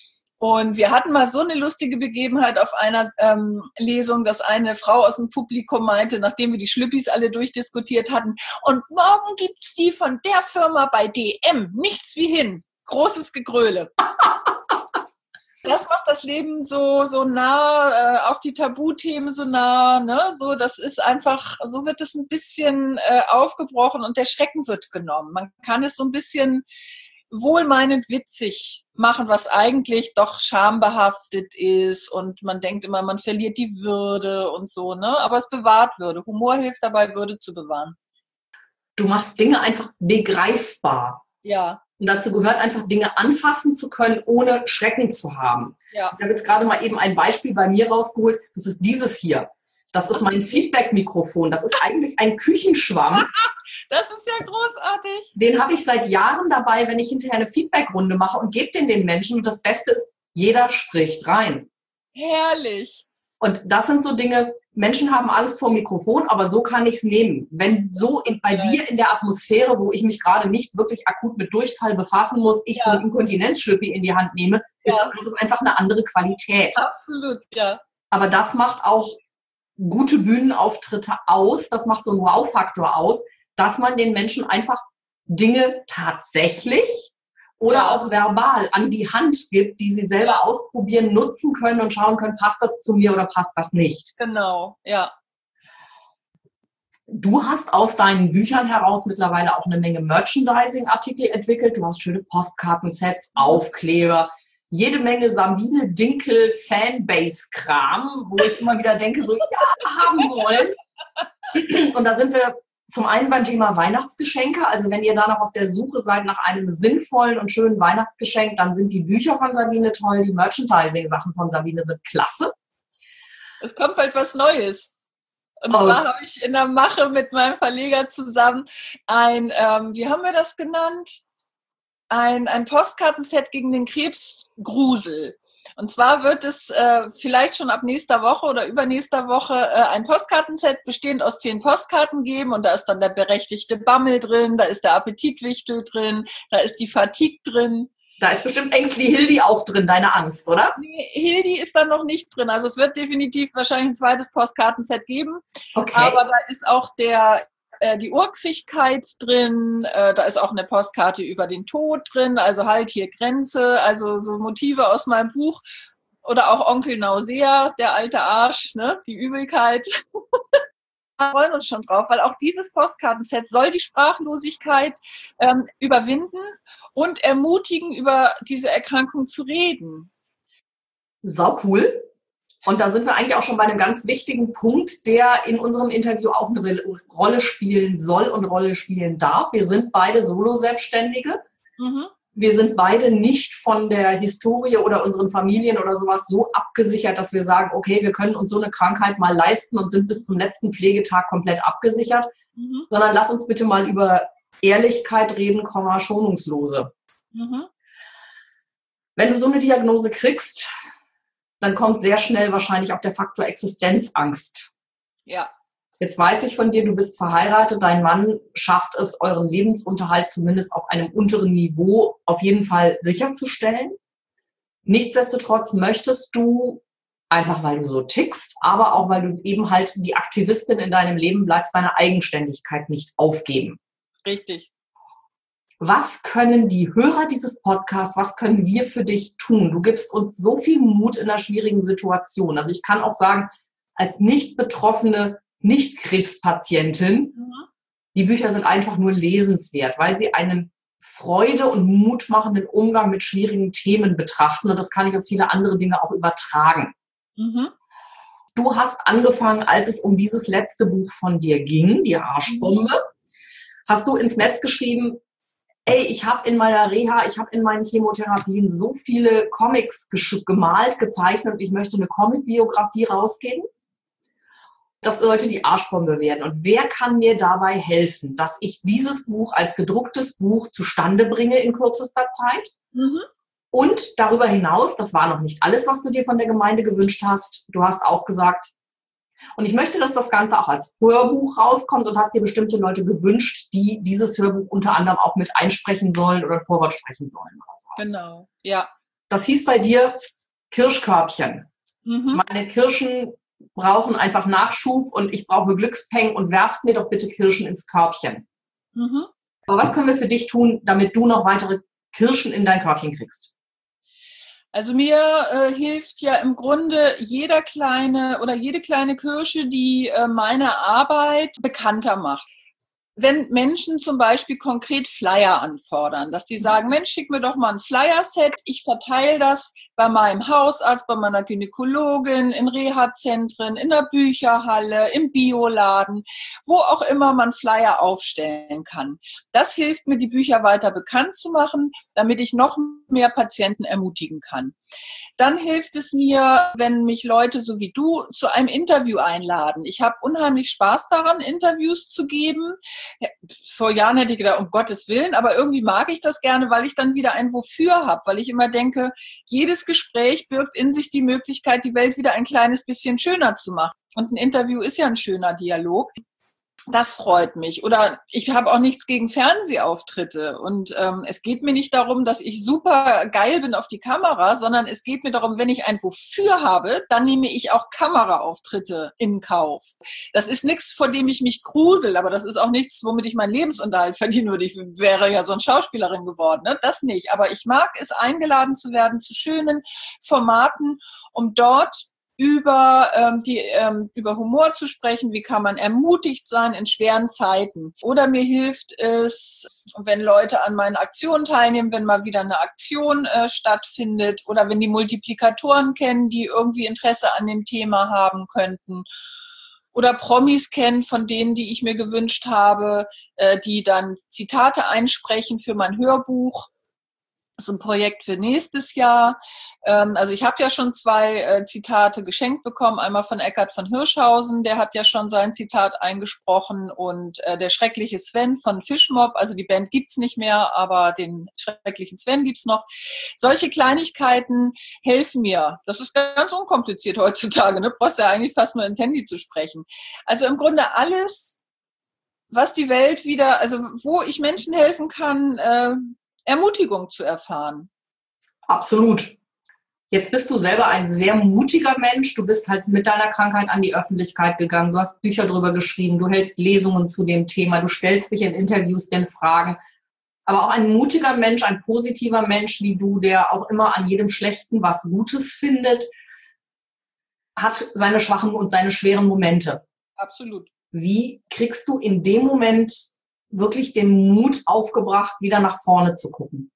Und wir hatten mal so eine lustige Begebenheit auf einer Lesung, dass eine Frau aus dem Publikum meinte, nachdem wir die Schlüppis alle durchdiskutiert hatten, und morgen gibt's die von der Firma bei DM, nichts wie hin. Großes Gegröle. Das macht das Leben so nah, auch die Tabuthemen so nah, ne? So, das ist einfach, so wird es ein bisschen aufgebrochen und der Schrecken wird genommen. Man kann es so ein bisschen wohlmeinend witzig machen, was eigentlich doch schambehaftet ist und man denkt immer, man verliert die Würde und so, ne? Aber es bewahrt Würde. Humor hilft dabei, Würde zu bewahren. Du machst Dinge einfach begreifbar. Ja. Und dazu gehört einfach, Dinge anfassen zu können, ohne Schrecken zu haben. Ja. Ich habe jetzt gerade mal eben ein Beispiel bei mir rausgeholt. Das ist dieses hier. Das ist mein Feedback-Mikrofon. Das ist eigentlich ein Küchenschwamm. Das ist ja großartig. Den habe ich seit Jahren dabei, wenn ich hinterher eine Feedback-Runde mache und gebe den Menschen. Und das Beste ist, jeder spricht rein. Herrlich. Und das sind so Dinge, Menschen haben Angst vor dem Mikrofon, aber so kann ich es nehmen. Wenn so bei dir in der Atmosphäre, wo ich mich gerade nicht wirklich akut mit Durchfall befassen muss, ich so ein Inkontinenzschlüppi in die Hand nehme, ist das einfach eine andere Qualität. Absolut, ja. Aber das macht auch gute Bühnenauftritte aus, das macht so einen Wow-Faktor aus, dass man den Menschen einfach Dinge tatsächlich oder auch verbal an die Hand gibt, die sie selber ausprobieren, nutzen können und schauen können, passt das zu mir oder passt das nicht. Genau, ja. Du hast aus deinen Büchern heraus mittlerweile auch eine Menge Merchandising-Artikel entwickelt. Du hast schöne Postkartensets, Aufkleber, jede Menge Sabine Dinkel Fanbase-Kram, wo ich immer wieder denke, so, ja, haben wollen. Und da sind wir zum einen beim Thema Weihnachtsgeschenke. Also wenn ihr da noch auf der Suche seid nach einem sinnvollen und schönen Weihnachtsgeschenk, dann sind die Bücher von Sabine toll, die Merchandising-Sachen von Sabine sind klasse. Es kommt bald was Neues. Und zwar habe ich in der Mache mit meinem Verleger zusammen ein, wie haben wir das genannt? Ein Postkartenset gegen den Krebsgrusel. Und zwar wird es vielleicht schon ab nächster Woche oder übernächster Woche ein Postkartenset bestehend aus 10 Postkarten geben. Und da ist dann der berechtigte Bammel drin, da ist der Appetitwichtel drin, da ist die Fatigue drin. Da ist bestimmt Ängstli Hildi auch drin, deine Angst, oder? Nee, Hildi ist da noch nicht drin. Also es wird definitiv wahrscheinlich ein zweites Postkartenset geben. Okay. Aber da ist auch der die Urksigkeit drin, da ist auch eine Postkarte über den Tod drin, also halt hier Grenze, also so Motive aus meinem Buch. Oder auch Onkel Nausea, der alte Arsch, ne, die Übelkeit. Wir freuen uns schon drauf, weil auch dieses Postkartenset soll die Sprachlosigkeit überwinden und ermutigen, über diese Erkrankung zu reden. Sau cool. Und da sind wir eigentlich auch schon bei einem ganz wichtigen Punkt, der in unserem Interview auch eine Rolle spielen soll und Rolle spielen darf. Wir sind beide Solo-Selbstständige. Mhm. Wir sind beide nicht von der Historie oder unseren Familien oder sowas so abgesichert, dass wir sagen, okay, wir können uns so eine Krankheit mal leisten und sind bis zum letzten Pflegetag komplett abgesichert. Mhm. Sondern lass uns bitte mal über Ehrlichkeit reden, schonungslose. Mhm. Wenn du so eine Diagnose kriegst, dann kommt sehr schnell wahrscheinlich auch der Faktor Existenzangst. Ja. Jetzt weiß ich von dir, du bist verheiratet, dein Mann schafft es, euren Lebensunterhalt zumindest auf einem unteren Niveau auf jeden Fall sicherzustellen. Nichtsdestotrotz möchtest du, einfach weil du so tickst, aber auch weil du eben halt die Aktivistin in deinem Leben bleibst, deine Eigenständigkeit nicht aufgeben. Richtig. Was können die Hörer dieses Podcasts, was können wir für dich tun? Du gibst uns so viel Mut in einer schwierigen Situation. Also ich kann auch sagen, als nicht betroffene Nicht-Krebspatientin, die Bücher sind einfach nur lesenswert, weil sie einen Freude und mutmachenden Umgang mit schwierigen Themen betrachten. Und das kann ich auf viele andere Dinge auch übertragen. Mhm. Du hast angefangen, als es um dieses letzte Buch von dir ging, die Arschbombe, hast du ins Netz geschrieben, ey, ich habe in meiner Reha, ich habe in meinen Chemotherapien so viele Comics gemalt, gezeichnet und ich möchte eine Comic-Biografie rausgeben. Das sollte die Arschbombe werden. Und wer kann mir dabei helfen, dass ich dieses Buch als gedrucktes Buch zustande bringe in kürzester Zeit? Mhm. Und darüber hinaus, das war noch nicht alles, was du dir von der Gemeinde gewünscht hast. Du hast auch gesagt, und ich möchte, dass das Ganze auch als Hörbuch rauskommt und hast dir bestimmte Leute gewünscht, die dieses Hörbuch unter anderem auch mit einsprechen sollen oder Vorwort sprechen sollen. Oder sowas. Genau, ja. Das hieß bei dir Kirschkörbchen. Mhm. Meine Kirschen brauchen einfach Nachschub und ich brauche Glückspeng und werft mir doch bitte Kirschen ins Körbchen. Mhm. Aber was können wir für dich tun, damit du noch weitere Kirschen in dein Körbchen kriegst? Also mir hilft ja im Grunde jede kleine Kirsche, die meine Arbeit bekannter macht. Wenn Menschen zum Beispiel konkret Flyer anfordern, dass die sagen, Mensch, schick mir doch mal ein Flyer-Set, ich verteile das bei meinem Hausarzt, bei meiner Gynäkologin, in Reha-Zentren, in der Bücherhalle, im Bioladen, wo auch immer man Flyer aufstellen kann. Das hilft mir, die Bücher weiter bekannt zu machen, damit ich noch mehr Patienten ermutigen kann. Dann hilft es mir, wenn mich Leute so wie du zu einem Interview einladen. Ich habe unheimlich Spaß daran, Interviews zu geben. Ja, vor Jahren hätte ich gedacht, um Gottes Willen, aber irgendwie mag ich das gerne, weil ich dann wieder ein Wofür habe, weil ich immer denke, jedes Gespräch birgt in sich die Möglichkeit, die Welt wieder ein kleines bisschen schöner zu machen. Und ein Interview ist ja ein schöner Dialog. Das freut mich. Oder ich habe auch nichts gegen Fernsehauftritte. Und es geht mir nicht darum, dass ich super geil bin auf die Kamera, sondern es geht mir darum, wenn ich ein Wofür habe, dann nehme ich auch Kameraauftritte in Kauf. Das ist nichts, vor dem ich mich grusel, aber das ist auch nichts, womit ich meinen Lebensunterhalt verdienen würde. Ich wäre ja sonst Schauspielerin geworden, ne? Das nicht. Aber ich mag es, eingeladen zu werden zu schönen Formaten, um dort über Humor zu sprechen, wie kann man ermutigt sein in schweren Zeiten. Oder mir hilft es, wenn Leute an meinen Aktionen teilnehmen, wenn mal wieder eine Aktion stattfindet oder wenn die Multiplikatoren kennen, die irgendwie Interesse an dem Thema haben könnten. Oder Promis kennen, von denen, die ich mir gewünscht habe, die dann Zitate einsprechen für mein Hörbuch. Das ist ein Projekt für nächstes Jahr. Also ich habe ja schon 2 Zitate geschenkt bekommen. Einmal von Eckhard von Hirschhausen, der hat ja schon sein Zitat eingesprochen. Und der schreckliche Sven von Fischmob, also die Band gibt's nicht mehr, aber den schrecklichen Sven gibt's noch. Solche Kleinigkeiten helfen mir. Das ist ganz unkompliziert heutzutage. Ne? Brauchst ja eigentlich fast nur ins Handy zu sprechen. Also im Grunde alles, was die Welt wieder, also wo ich Menschen helfen kann, Ermutigung zu erfahren. Absolut. Jetzt bist du selber ein sehr mutiger Mensch. Du bist halt mit deiner Krankheit an die Öffentlichkeit gegangen. Du hast Bücher drüber geschrieben. Du hältst Lesungen zu dem Thema. Du stellst dich in Interviews den Fragen. Aber auch ein mutiger Mensch, ein positiver Mensch wie du, der auch immer an jedem Schlechten was Gutes findet, hat seine schwachen und seine schweren Momente. Absolut. Wie kriegst du in dem Moment wirklich den Mut aufgebracht, wieder nach vorne zu gucken?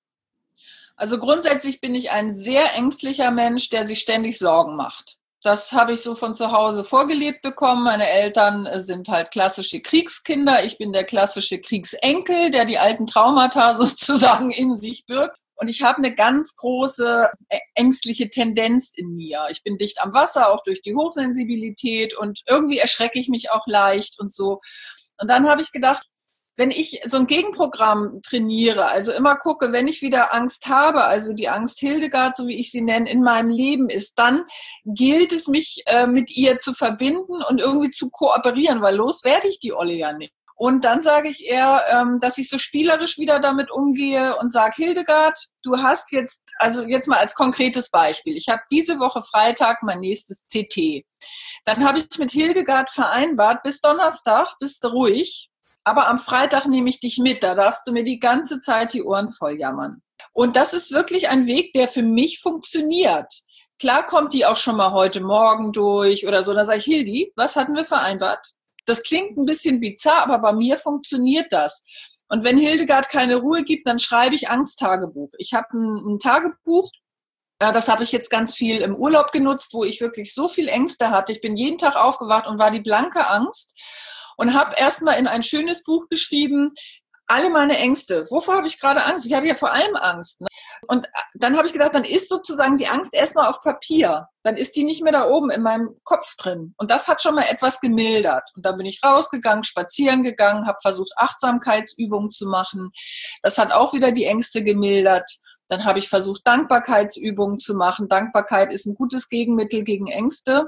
Also grundsätzlich bin ich ein sehr ängstlicher Mensch, der sich ständig Sorgen macht. Das habe ich so von zu Hause vorgelebt bekommen. Meine Eltern sind halt klassische Kriegskinder. Ich bin der klassische Kriegsenkel, der die alten Traumata sozusagen in sich birgt. Und ich habe eine ganz große ängstliche Tendenz in mir. Ich bin dicht am Wasser, auch durch die Hochsensibilität. Und irgendwie erschrecke ich mich auch leicht und so. Und dann habe ich gedacht, wenn ich so ein Gegenprogramm trainiere, also immer gucke, wenn ich wieder Angst habe, also die Angst Hildegard, so wie ich sie nenne, in meinem Leben ist, dann gilt es, mich mit ihr zu verbinden und irgendwie zu kooperieren, weil los werde ich die Olle ja nicht. Und dann sage ich eher, dass ich so spielerisch wieder damit umgehe und sage, Hildegard, du hast jetzt, also jetzt mal als konkretes Beispiel, ich habe diese Woche Freitag mein nächstes CT. Dann habe ich mit Hildegard vereinbart, bis Donnerstag bist du ruhig. Aber am Freitag nehme ich dich mit, da darfst du mir die ganze Zeit die Ohren voll jammern. Und das ist wirklich ein Weg, der für mich funktioniert. Klar kommt die auch schon mal heute Morgen durch oder so. Da sage ich, Hildi, was hatten wir vereinbart? Das klingt ein bisschen bizarr, aber bei mir funktioniert das. Und wenn Hildegard keine Ruhe gibt, dann schreibe ich Angsttagebuch. Ich habe ein Tagebuch, das habe ich jetzt ganz viel im Urlaub genutzt, wo ich wirklich so viel Ängste hatte. Ich bin jeden Tag aufgewacht und war die blanke Angst. Und habe erstmal in ein schönes Buch geschrieben, alle meine Ängste. Wovor habe ich gerade Angst? Ich hatte ja vor allem Angst. Ne? Und dann habe ich gedacht, dann ist sozusagen die Angst erstmal auf Papier. Dann ist die nicht mehr da oben in meinem Kopf drin. Und das hat schon mal etwas gemildert. Und dann bin ich rausgegangen, spazieren gegangen, habe versucht, Achtsamkeitsübungen zu machen. Das hat auch wieder die Ängste gemildert. Dann habe ich versucht, Dankbarkeitsübungen zu machen. Dankbarkeit ist ein gutes Gegenmittel gegen Ängste.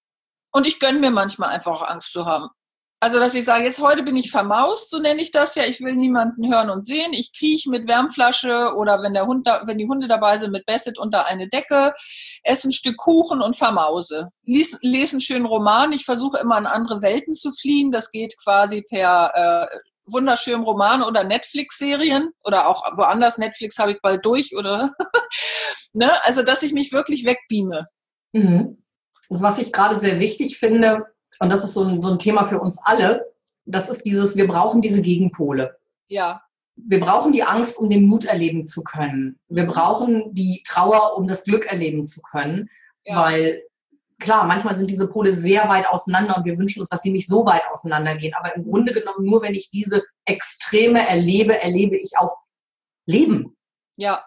Und ich gönne mir manchmal einfach auch Angst zu haben. Also, dass ich sage, jetzt heute bin ich vermaust, so nenne ich das ja. Ich will niemanden hören und sehen. Ich krieche mit Wärmflasche oder wenn die Hunde dabei sind, mit Bassett unter eine Decke, esse ein Stück Kuchen und vermause. Lese einen schönen Roman. Ich versuche immer in andere Welten zu fliehen. Das geht quasi per wunderschönen Roman oder Netflix-Serien oder auch woanders. Netflix habe ich bald durch oder ne? Also, dass ich mich wirklich wegbeame. Mhm. Also, was ich gerade sehr wichtig finde, und das ist so ein Thema für uns alle, das ist wir brauchen diese Gegenpole. Ja. Wir brauchen die Angst, um den Mut erleben zu können. Wir brauchen die Trauer, um das Glück erleben zu können. Ja. Weil, klar, manchmal sind diese Pole sehr weit auseinander und wir wünschen uns, dass sie nicht so weit auseinandergehen. Aber im Grunde genommen, nur wenn ich diese Extreme erlebe, erlebe ich auch Leben. Ja.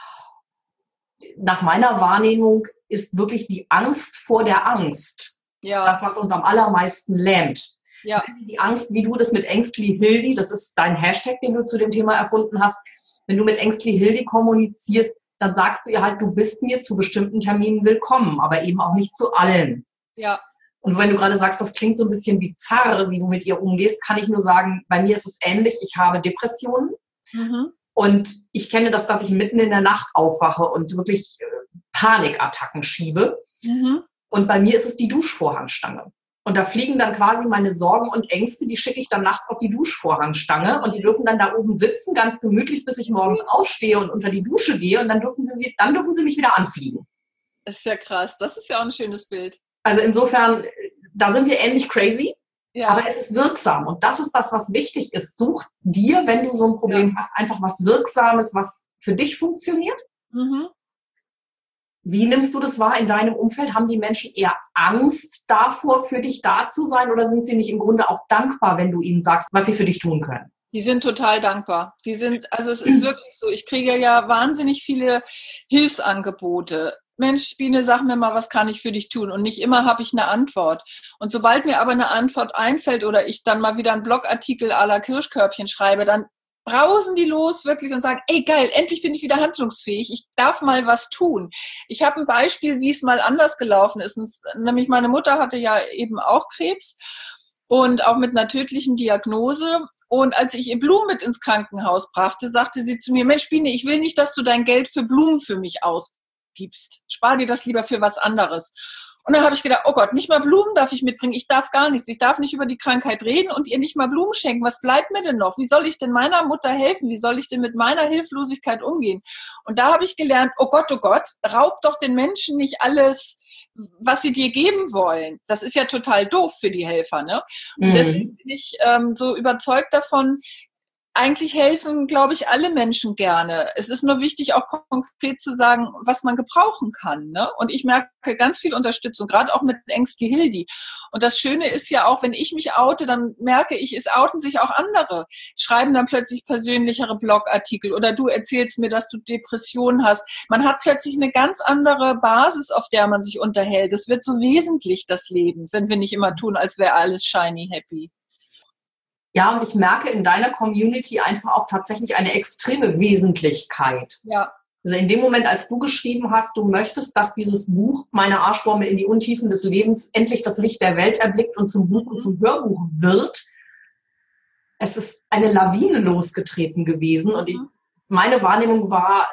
Nach meiner Wahrnehmung ist wirklich die Angst vor der Angst das, was uns am allermeisten lähmt. Ja. Die Angst, wie du das mit Ängstli Hildi, das ist dein Hashtag, den du zu dem Thema erfunden hast, wenn du mit Ängstli Hildi kommunizierst, dann sagst du ihr halt, du bist mir zu bestimmten Terminen willkommen, aber eben auch nicht zu allen. Ja. Und wenn du gerade sagst, das klingt so ein bisschen bizarr, wie du mit ihr umgehst, kann ich nur sagen, bei mir ist es ähnlich. Ich habe Depressionen und ich kenne das, dass ich mitten in der Nacht aufwache und wirklich Panikattacken schiebe. Und bei mir ist es die Duschvorhangstange. Und da fliegen dann quasi meine Sorgen und Ängste, die schicke ich dann nachts auf die Duschvorhangstange und die dürfen dann da oben sitzen, ganz gemütlich, bis ich morgens aufstehe und unter die Dusche gehe und dann dürfen sie mich wieder anfliegen. Das ist ja krass. Das ist ja auch ein schönes Bild. Also insofern, da sind wir ähnlich crazy, ja. Aber es ist wirksam. Und das ist das, was wichtig ist. Such dir, wenn du so ein Problem hast, einfach was Wirksames, was für dich funktioniert. Wie nimmst du das wahr in deinem Umfeld? Haben die Menschen eher Angst davor, für dich da zu sein? Oder sind sie nicht im Grunde auch dankbar, wenn du ihnen sagst, was sie für dich tun können? Die sind total dankbar. Also es ist wirklich so, ich kriege ja wahnsinnig viele Hilfsangebote. Mensch, Biene, sag mir mal, was kann ich für dich tun? Und nicht immer habe ich eine Antwort. Und sobald mir aber eine Antwort einfällt oder ich dann mal wieder einen Blogartikel à la Kirschkörbchen schreibe, dann brausen die los wirklich und sagen, ey geil, endlich bin ich wieder handlungsfähig, ich darf mal was tun. Ich habe ein Beispiel, wie es mal anders gelaufen ist. Nämlich meine Mutter hatte ja eben auch Krebs und auch mit einer tödlichen Diagnose. Und als ich ihr Blumen mit ins Krankenhaus brachte, sagte sie zu mir, Mensch Biene, ich will nicht, dass du dein Geld für Blumen für mich ausgibst. gibst. Spar dir das lieber für was anderes. Und dann habe ich gedacht, oh Gott, nicht mal Blumen darf ich mitbringen, ich darf gar nichts, ich darf nicht über die Krankheit reden und ihr nicht mal Blumen schenken. Was bleibt mir denn noch? Wie soll ich denn meiner Mutter helfen? Wie soll ich denn mit meiner Hilflosigkeit umgehen? Und da habe ich gelernt, oh Gott, raub doch den Menschen nicht alles, was sie dir geben wollen. Das ist ja total doof für die Helfer, ne? Und deswegen bin ich so überzeugt davon, eigentlich helfen, glaube ich, alle Menschen gerne. Es ist nur wichtig, auch konkret zu sagen, was man gebrauchen kann. Ne? Und ich merke ganz viel Unterstützung, gerade auch mit Ängstli Hildi. Und das Schöne ist ja auch, wenn ich mich oute, dann merke ich, es outen sich auch andere. Schreiben dann plötzlich persönlichere Blogartikel oder du erzählst mir, dass du Depressionen hast. Man hat plötzlich eine ganz andere Basis, auf der man sich unterhält. Es wird so wesentlich, das Leben, wenn wir nicht immer tun, als wäre alles shiny happy. Ja, und ich merke in deiner Community einfach auch tatsächlich eine extreme Wesentlichkeit. Ja. Also in dem Moment, als du geschrieben hast, du möchtest, dass dieses Buch Meine Arschbombe in die Untiefen des Lebens endlich das Licht der Welt erblickt und zum Buch und zum Hörbuch wird, es ist eine Lawine losgetreten gewesen. Und meine Wahrnehmung war,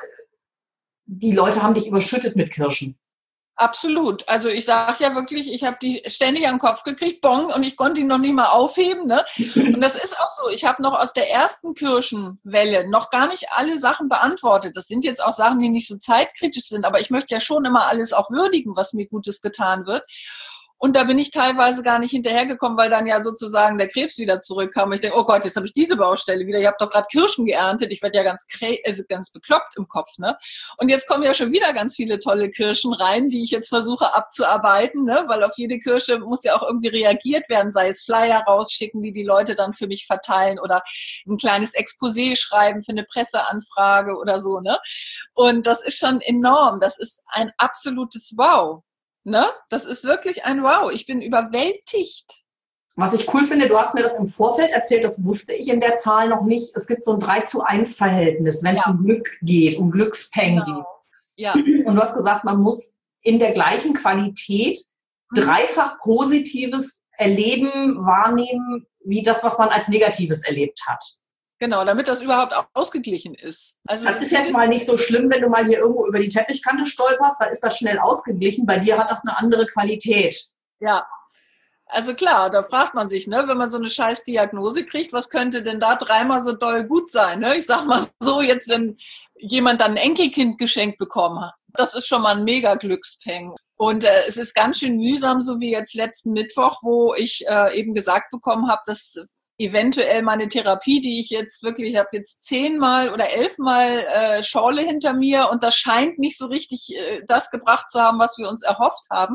die Leute haben dich überschüttet mit Kirschen. Absolut. Also ich sage ja wirklich, ich habe die ständig am Kopf gekriegt, bong, und ich konnte ihn noch nicht mal aufheben. Ne? Und das ist auch so. Ich habe noch aus der ersten Kirschenwelle noch gar nicht alle Sachen beantwortet. Das sind jetzt auch Sachen, die nicht so zeitkritisch sind, aber ich möchte ja schon immer alles auch würdigen, was mir Gutes getan wird. Und da bin ich teilweise gar nicht hinterhergekommen, weil dann ja sozusagen der Krebs wieder zurückkam. Und ich denke, oh Gott, jetzt habe ich diese Baustelle wieder. Ihr habt doch gerade Kirschen geerntet. Ich werde ja ganz bekloppt im Kopf. Ne? Und jetzt kommen ja schon wieder ganz viele tolle Kirschen rein, die ich jetzt versuche abzuarbeiten. Ne? Weil auf jede Kirsche muss ja auch irgendwie reagiert werden. Sei es Flyer rausschicken, die Leute dann für mich verteilen oder ein kleines Exposé schreiben für eine Presseanfrage oder so. Ne? Und das ist schon enorm. Das ist ein absolutes Wow. Ne? Das ist wirklich ein Wow. Ich bin überwältigt. Was ich cool finde, du hast mir das im Vorfeld erzählt, das wusste ich in der Zahl noch nicht. Es gibt so ein 3:1 Verhältnis, wenn es um Glück geht, um Glückspeng geht. Ja. Und du hast gesagt, man muss in der gleichen Qualität dreifach Positives erleben, wahrnehmen, wie das, was man als Negatives erlebt hat. Genau, damit das überhaupt ausgeglichen ist. Also das ist jetzt mal nicht so schlimm, wenn du mal hier irgendwo über die Teppichkante stolperst, da ist das schnell ausgeglichen. Bei dir hat das eine andere Qualität. Ja, also klar, da fragt man sich, ne, wenn man so eine scheiß Diagnose kriegt, was könnte denn da dreimal so doll gut sein? Ne? Ich sag mal so, jetzt wenn jemand dann ein Enkelkind geschenkt bekommen hat, das ist schon mal ein mega Glückspeng. Und es ist ganz schön mühsam, so wie jetzt letzten Mittwoch, wo ich eben gesagt bekommen habe, dass eventuell meine Therapie, die ich jetzt wirklich, ich habe jetzt 10-mal oder 11-mal Schorle hinter mir und das scheint nicht so richtig das gebracht zu haben, was wir uns erhofft haben.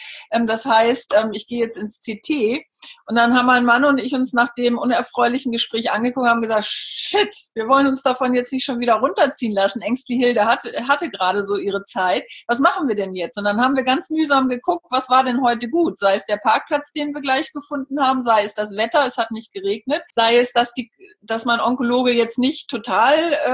Das heißt, ich gehe jetzt ins CT und dann haben mein Mann und ich uns nach dem unerfreulichen Gespräch angeguckt und haben gesagt, shit, wir wollen uns davon jetzt nicht schon wieder runterziehen lassen. Ängstli Hilde hatte gerade so ihre Zeit. Was machen wir denn jetzt? Und dann haben wir ganz mühsam geguckt, was war denn heute gut? Sei es der Parkplatz, den wir gleich gefunden haben, sei es das Wetter, es hat nicht geregnet, sei es, dass mein Onkologe jetzt nicht total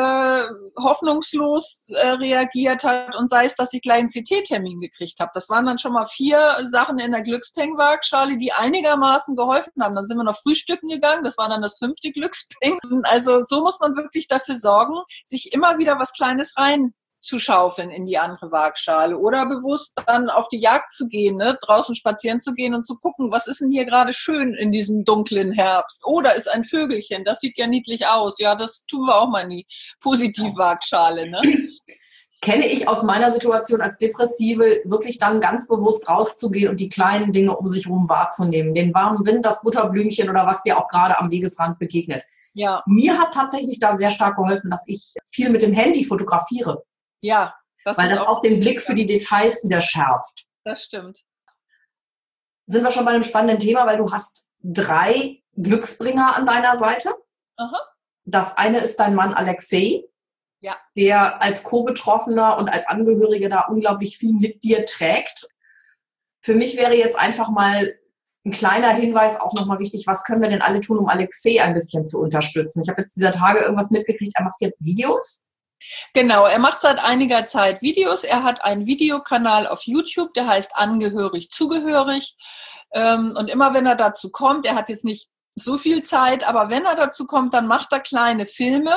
hoffnungslos reagiert hat und sei es, dass ich gleich einen CT-Termin gekriegt habe. Das waren dann schon mal 4 Sachen in der Glückspeng-Waagschale, die einigermaßen geholfen haben. Dann sind wir noch frühstücken gegangen, das war dann das 5. Glückspeng. Also so muss man wirklich dafür sorgen, sich immer wieder was Kleines reinzuschaufeln in die andere Waagschale oder bewusst dann auf die Jagd zu gehen, ne? Draußen spazieren zu gehen und zu gucken, was ist denn hier gerade schön in diesem dunklen Herbst? Oh, da ist ein Vögelchen, das sieht ja niedlich aus. Ja, das tun wir auch mal in die Positivwaagschale, ne? Kenne ich aus meiner Situation als Depressive, wirklich dann ganz bewusst rauszugehen und die kleinen Dinge um sich herum wahrzunehmen. Den warmen Wind, das Butterblümchen oder was dir auch gerade am Wegesrand begegnet. Ja. Mir hat tatsächlich da sehr stark geholfen, dass ich viel mit dem Handy fotografiere. Ja. Weil das auch den Blick für die Details wieder schärft. Das stimmt. Sind wir schon bei einem spannenden Thema, weil du hast 3 Glücksbringer an deiner Seite. Aha. Das eine ist dein Mann Alexei. Ja. Der als Co-Betroffener und als Angehörige da unglaublich viel mit dir trägt. Für mich wäre jetzt einfach mal ein kleiner Hinweis auch nochmal wichtig, was können wir denn alle tun, um Alexei ein bisschen zu unterstützen? Ich habe jetzt dieser Tage irgendwas mitgekriegt, er macht jetzt Videos. Genau, er macht seit einiger Zeit Videos. Er hat einen Videokanal auf YouTube, der heißt Angehörig, Zugehörig. Und immer wenn er dazu kommt, er hat jetzt nicht so viel Zeit, aber wenn er dazu kommt, dann macht er kleine Filme,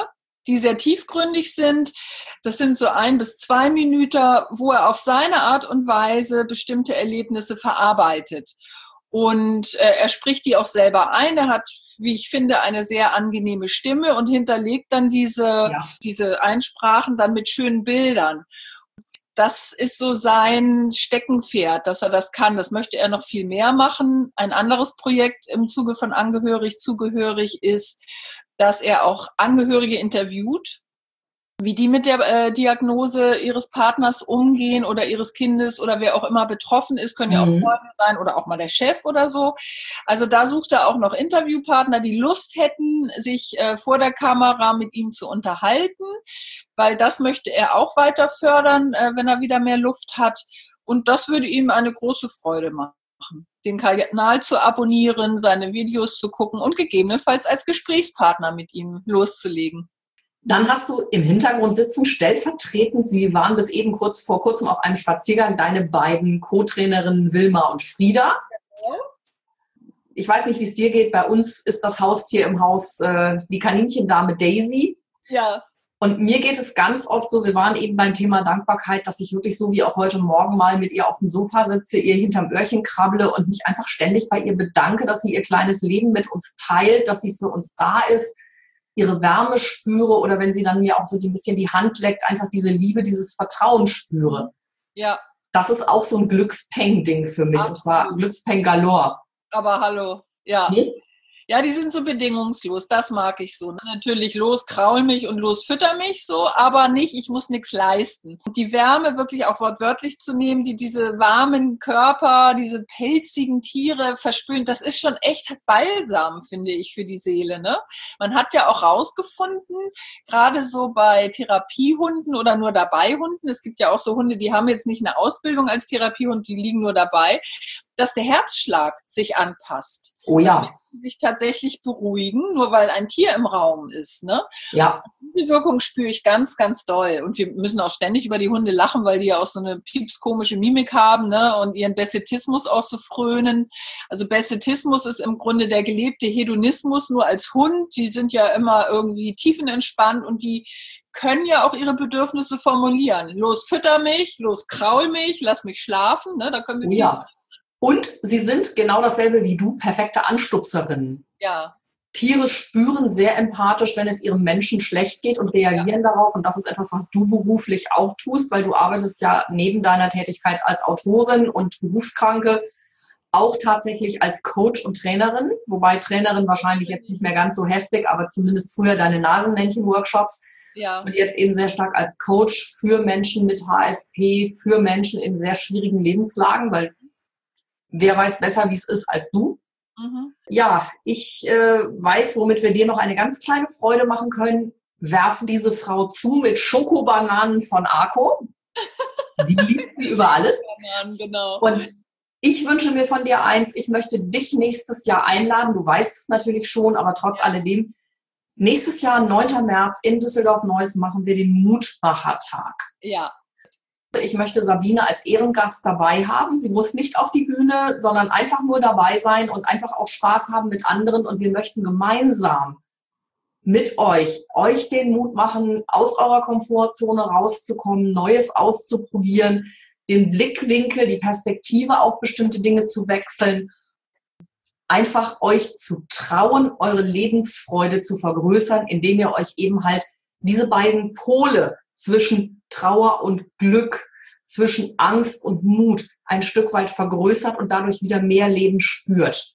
die sehr tiefgründig sind. Das sind so 1 bis 2 Minuten, wo er auf seine Art und Weise bestimmte Erlebnisse verarbeitet. Und er spricht die auch selber ein. Er hat, wie ich finde, eine sehr angenehme Stimme und hinterlegt dann diese Einsprachen dann mit schönen Bildern. Das ist so sein Steckenpferd, dass er das kann. Das möchte er noch viel mehr machen. Ein anderes Projekt im Zuge von Zugehörig ist, dass er auch Angehörige interviewt, wie die mit der Diagnose ihres Partners umgehen oder ihres Kindes oder wer auch immer betroffen ist, können ja auch Freunde sein oder auch mal der Chef oder so. Also da sucht er auch noch Interviewpartner, die Lust hätten, sich vor der Kamera mit ihm zu unterhalten, weil das möchte er auch weiter fördern, wenn er wieder mehr Luft hat. Und das würde ihm eine große Freude machen, den Kanal zu abonnieren, seine Videos zu gucken und gegebenenfalls als Gesprächspartner mit ihm loszulegen. Dann hast du im Hintergrund sitzen, stellvertretend, sie waren bis eben vor kurzem auf einem Spaziergang, deine beiden Co-Trainerinnen Wilma und Frieda. Ich weiß nicht, wie es dir geht, bei uns ist das Haustier im Haus die Kaninchendame Daisy. Ja. Und mir geht es ganz oft so, wir waren eben beim Thema Dankbarkeit, dass ich wirklich so wie auch heute Morgen mal mit ihr auf dem Sofa sitze, ihr hinterm Öhrchen krabble und mich einfach ständig bei ihr bedanke, dass sie ihr kleines Leben mit uns teilt, dass sie für uns da ist, ihre Wärme spüre oder wenn sie dann mir auch so ein bisschen die Hand leckt, einfach diese Liebe, dieses Vertrauen spüre. Ja. Das ist auch so ein Glückspeng-Ding für mich. Absolut. Und zwar Glückspeng galore. Aber hallo, ja. Ja, die sind so bedingungslos, das mag ich so. Natürlich los, kraul mich und los, fütter mich so, aber nicht, ich muss nichts leisten. Und die Wärme wirklich auch wortwörtlich zu nehmen, die diese warmen Körper, diese pelzigen Tiere verspüren, das ist schon echt Balsam, finde ich, für die Seele, ne? Man hat ja auch rausgefunden, gerade so bei Therapiehunden oder nur dabei Hunden, es gibt ja auch so Hunde, die haben jetzt nicht eine Ausbildung als Therapiehund, die liegen nur dabei, dass der Herzschlag sich anpasst. Oh ja. Dass wir sich tatsächlich beruhigen, nur weil ein Tier im Raum ist. Ne? Ja. Diese Wirkung spüre ich ganz, ganz doll. Und wir müssen auch ständig über die Hunde lachen, weil die ja auch so eine piepskomische Mimik haben, ne? Und ihren Bessetismus auch so frönen. Also Bessetismus ist im Grunde der gelebte Hedonismus, nur als Hund. Die sind ja immer irgendwie tiefenentspannt und die können ja auch ihre Bedürfnisse formulieren. Los, fütter mich, los, kraul mich, lass mich schlafen. Ne? Da können wir viel Und sie sind genau dasselbe wie du, perfekte Anstupserinnen. Ja. Tiere spüren sehr empathisch, wenn es ihrem Menschen schlecht geht und reagieren darauf. Und das ist etwas, was du beruflich auch tust, weil du arbeitest ja neben deiner Tätigkeit als Autorin und Berufskranke auch tatsächlich als Coach und Trainerin. Wobei Trainerin wahrscheinlich jetzt nicht mehr ganz so heftig, aber zumindest früher deine Nasenmännchen-Workshops. Ja. Und jetzt eben sehr stark als Coach für Menschen mit HSP, für Menschen in sehr schwierigen Lebenslagen, weil wer weiß besser, wie es ist, als du. Ja, ich weiß, womit wir dir noch eine ganz kleine Freude machen können. Werfen diese Frau zu mit Schokobananen von Arco. Die liebt sie über alles. Bananen, genau. Und ich wünsche mir von dir eins, ich möchte dich nächstes Jahr einladen. Du weißt es natürlich schon, aber trotz alledem, nächstes Jahr, 9. März in Düsseldorf-Neuss, machen wir den Mutmacher-Tag. Ja. Ich möchte Sabine als Ehrengast dabei haben. Sie muss nicht auf die Bühne, sondern einfach nur dabei sein und einfach auch Spaß haben mit anderen. Und wir möchten gemeinsam mit euch den Mut machen, aus eurer Komfortzone rauszukommen, Neues auszuprobieren, den Blickwinkel, die Perspektive auf bestimmte Dinge zu wechseln. Einfach euch zu trauen, eure Lebensfreude zu vergrößern, indem ihr euch eben halt diese beiden Pole zwischen Trauer und Glück, zwischen Angst und Mut ein Stück weit vergrößert und dadurch wieder mehr Leben spürt.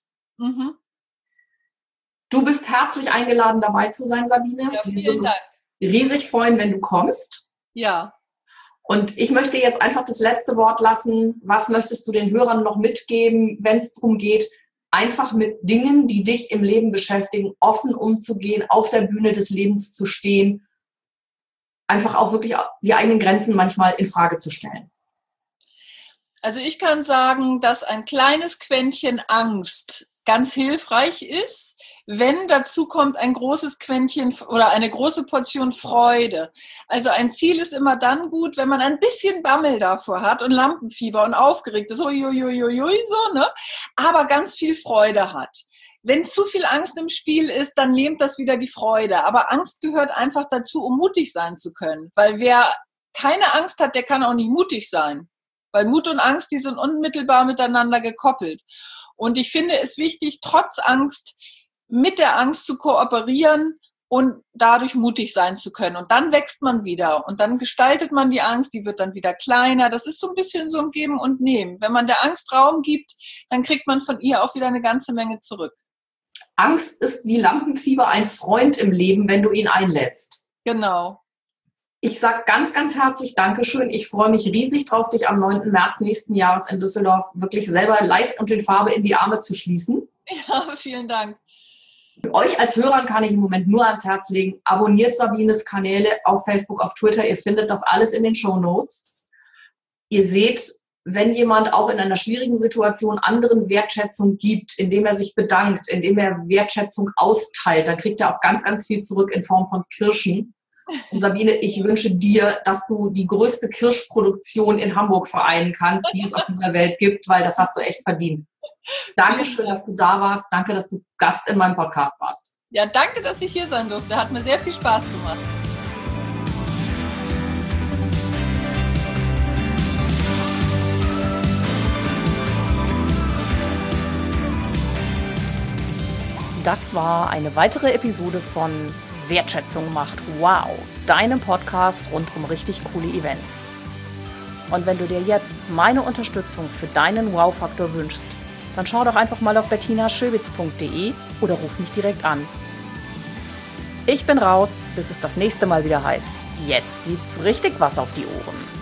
Du bist herzlich eingeladen, dabei zu sein, Sabine. Ja, vielen Dank. Riesig freuen, wenn du kommst. Ja. Und ich möchte jetzt einfach das letzte Wort lassen. Was möchtest du den Hörern noch mitgeben, wenn es darum geht, einfach mit Dingen, die dich im Leben beschäftigen, offen umzugehen, auf der Bühne des Lebens zu stehen, einfach auch wirklich die eigenen Grenzen manchmal in Frage zu stellen? Also ich kann sagen, dass ein kleines Quäntchen Angst ganz hilfreich ist, wenn dazu kommt ein großes Quäntchen oder eine große Portion Freude. Also ein Ziel ist immer dann gut, wenn man ein bisschen Bammel davor hat und Lampenfieber und aufgeregt ist, uiuiuiui, so, ne? Aber ganz viel Freude hat. wenn zu viel Angst im Spiel ist, dann lähmt das wieder die Freude. Aber Angst gehört einfach dazu, um mutig sein zu können. Weil wer keine Angst hat, der kann auch nicht mutig sein. Weil Mut und Angst, die sind unmittelbar miteinander gekoppelt. Und ich finde es wichtig, trotz Angst mit der Angst zu kooperieren und dadurch mutig sein zu können. Und dann wächst man wieder und dann gestaltet man die Angst, die wird dann wieder kleiner. Das ist so ein bisschen so ein Geben und Nehmen. Wenn man der Angst Raum gibt, dann kriegt man von ihr auch wieder eine ganze Menge zurück. Angst ist wie Lampenfieber ein Freund im Leben, wenn du ihn einlädst. Genau. Ich sage ganz, ganz herzlich Dankeschön. Ich freue mich riesig drauf, dich am 9. März nächsten Jahres in Düsseldorf wirklich selber live und in Farbe in die Arme zu schließen. Ja, vielen Dank. Euch als Hörern kann ich im Moment nur ans Herz legen, abonniert Sabines Kanäle auf Facebook, auf Twitter. Ihr findet das alles in den Shownotes. Ihr seht, wenn jemand auch in einer schwierigen Situation anderen Wertschätzung gibt, indem er sich bedankt, indem er Wertschätzung austeilt, dann kriegt er auch ganz, ganz viel zurück in Form von Kirschen. Und Sabine, ich wünsche dir, dass du die größte Kirschproduktion in Hamburg vereinen kannst, die es auf dieser Welt gibt, weil das hast du echt verdient. Dankeschön, dass du da warst. Danke, dass du Gast in meinem Podcast warst. Ja, danke, dass ich hier sein durfte. Hat mir sehr viel Spaß gemacht. Das war eine weitere Episode von Wertschätzung macht wow, deinem Podcast rund um richtig coole Events. Und wenn du dir jetzt meine Unterstützung für deinen Wow-Faktor wünschst, dann schau doch einfach mal auf bettinaschöwitz.de oder ruf mich direkt an. Ich bin raus, bis es das nächste Mal wieder heißt, jetzt gibt's richtig was auf die Ohren.